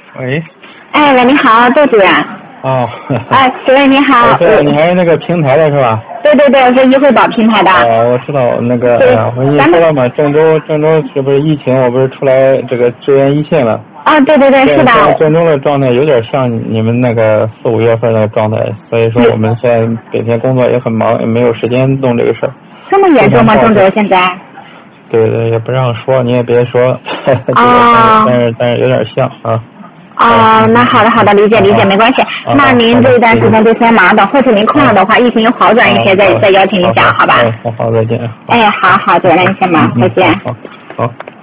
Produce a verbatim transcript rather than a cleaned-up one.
喂。 哎喂，你好，杜主任。 哦。 哎，主任你好。 对，你还是那个平台的是吧？ 对对对，我是医惠保平台的。 哦，我知道那个，哎呀，我跟你说了嘛，郑州郑州是不是疫情？我不是出来这个支援一线了？ 啊，对对对，是的。 郑州的状态有点像你们那个四五月份的状态，所以说我们现在每天工作也很忙，也没有时间弄这个事儿。 这么严重吗？郑州现在？ 对对，也不让说，你也别说。 啊。 但是但是有点像啊。 哦，那好的好的，理解理解，没关系。那您这一段时间就先忙，等后续您空了的话，疫情又好转一些，再再邀请您讲，好吧？ 好好，再见。 哎，好好，主任先忙，再见。 好好。